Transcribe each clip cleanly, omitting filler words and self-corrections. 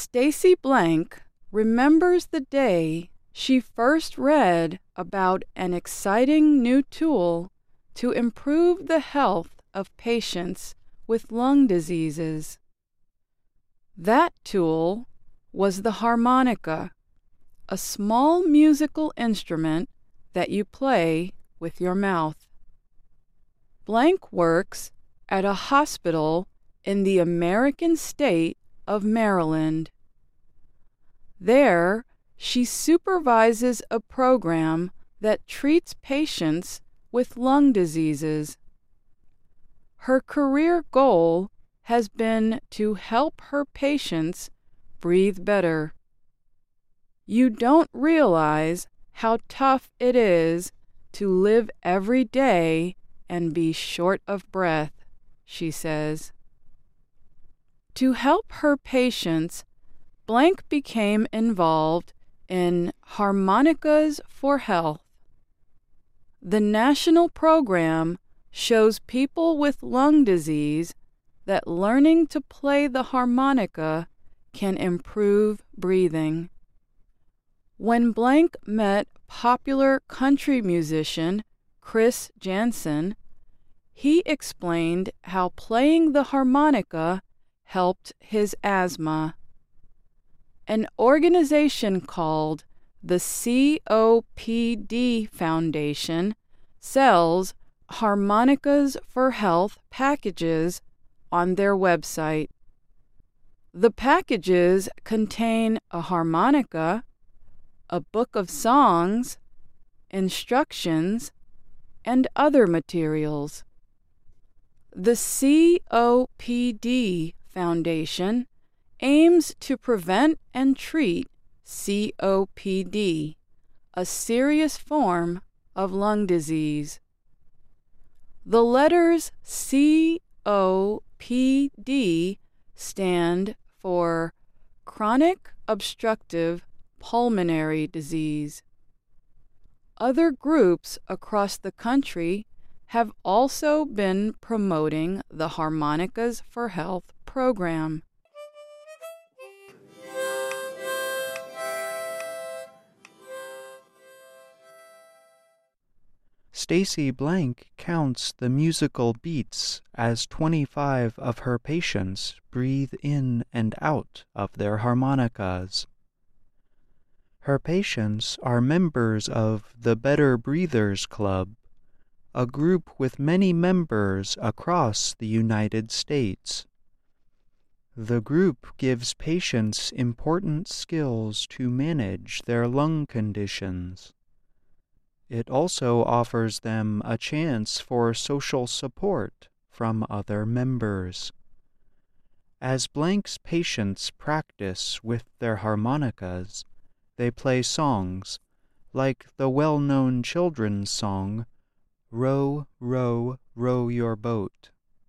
Stacy Blank remembers the day she first read about an exciting new tool to improve the health of patients with lung diseases. That tool was the harmonica, a small musical instrument that you play with your mouth. Blank works at a hospital in the American state of Maryland. There, she supervises a program that treats patients with lung diseases. Her career goal has been to help her patients breathe better. You don't realize how tough it is to live every day and be short of breath, she says. To help her patients, Blank became involved in Harmonicas for Health. The national program shows people with lung disease that learning to play the harmonica can improve breathing. When Blank met popular country musician Chris Janson, he explained how playing the harmonica helped his asthma. An organization called the COPD Foundation sells Harmonicas for Health packages on their website. The packages contain a harmonica, a book of songs, instructions, and other materials. The COPD Foundation aims to prevent and treat COPD, a serious form of lung disease. The letters COPD stand for chronic obstructive pulmonary disease. Other groups across the country have also been promoting the Harmonicas for Health program. Stacy Blank counts the musical beats as 25 of her patients breathe in and out of their harmonicas. Her patients are members of the Better Breathers Club, a group with many members across the United States. The group gives patients important skills to manage their lung conditions. It also offers them a chance for social support from other members. As Blank's patients practice with their harmonicas, they play songs like the well-known children's song, "Row, row, row your boat."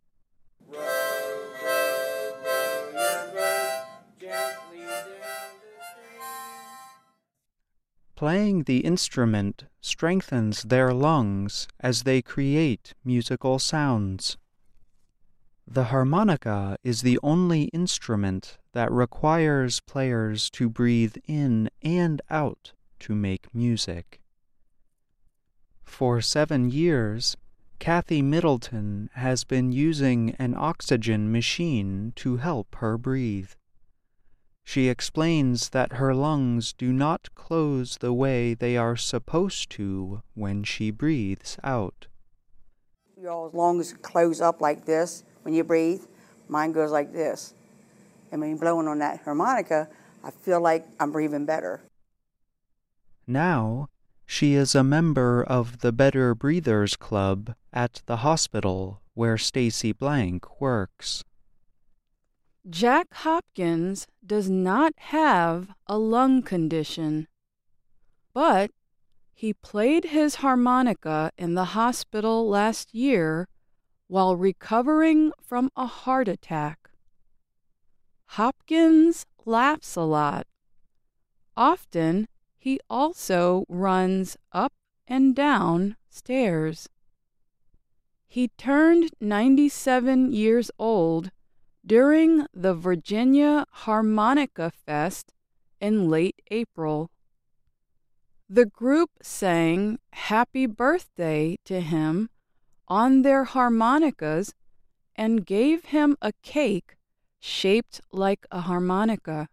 Playing the instrument strengthens their lungs as they create musical sounds. The harmonica is the only instrument that requires players to breathe in and out to make music. For 7 years, Kathy Middleton has been using an oxygen machine to help her breathe. She explains that her lungs do not close the way they are supposed to when she breathes out. Your lungs close up like this when you breathe. Mine goes like this. And when you're blowing on that harmonica, I feel like I'm breathing better. Now, she is a member of the Better Breathers Club at the hospital where Stacy Blank works. Jack Hopkins does not have a lung condition, but he played his harmonica in the hospital last year while recovering from a heart attack. Hopkins laughs a lot. Often, he also runs up and down stairs. He turned 97 years old during the Virginia Harmonica Fest in late April. The group sang Happy Birthday to him on their harmonicas and gave him a cake shaped like a harmonica.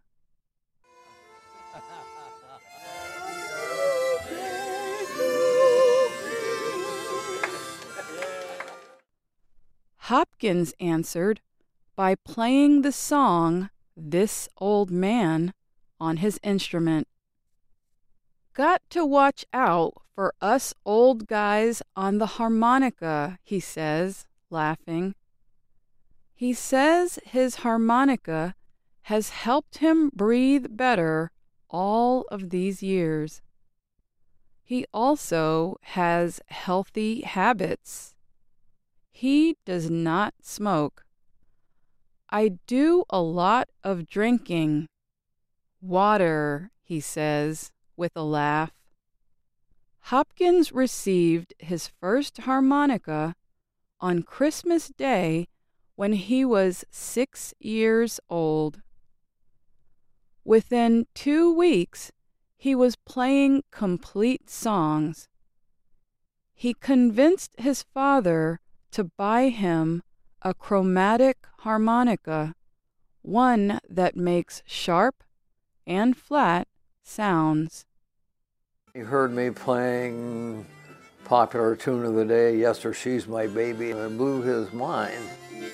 Hopkins answered by playing the song This Old Man on his instrument. Got to watch out for us old guys on the harmonica, he says, laughing. He says his harmonica has helped him breathe better all of these years. He also has healthy habits. He does not smoke. I do a lot of drinking. Water, he says, with a laugh. Hopkins received his first harmonica on Christmas Day when he was 6 years old. Within 2 weeks, he was playing complete songs. He convinced his father to buy him a chromatic harmonica, one that makes sharp and flat sounds. He heard me playing popular tune of the day, Yes or She's My Baby, and it blew his mind.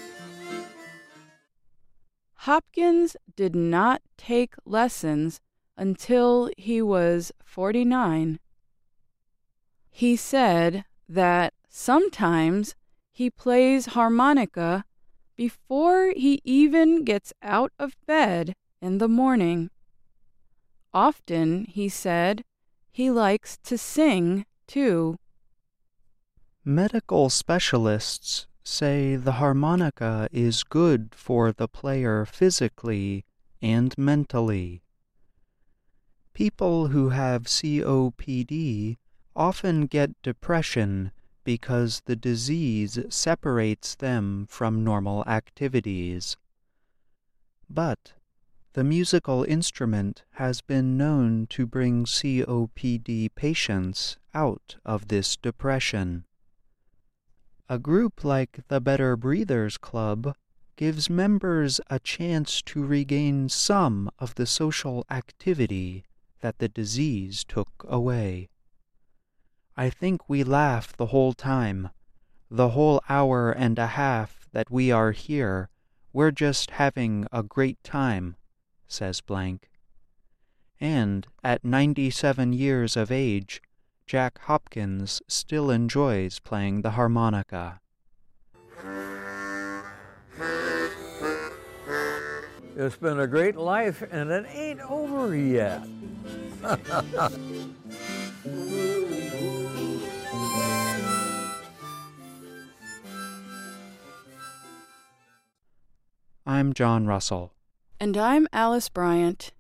Hopkins did not take lessons until he was 49. He said that sometimes he plays harmonica before he even gets out of bed in the morning. Often, he said, he likes to sing, too. Medical specialists say the harmonica is good for the player physically and mentally. People who have COPD often get depression because the disease separates them from normal activities. But the musical instrument has been known to bring COPD patients out of this depression. A group like the Better Breathers Club gives members a chance to regain some of the social activity that the disease took away. I think we laugh the whole time. The whole hour and a half that we are here, we're just having a great time, says Blank. And at 97 years of age, Jack Hopkins still enjoys playing the harmonica. It's been a great life, and it ain't over yet. I'm John Russell. And I'm Alice Bryant.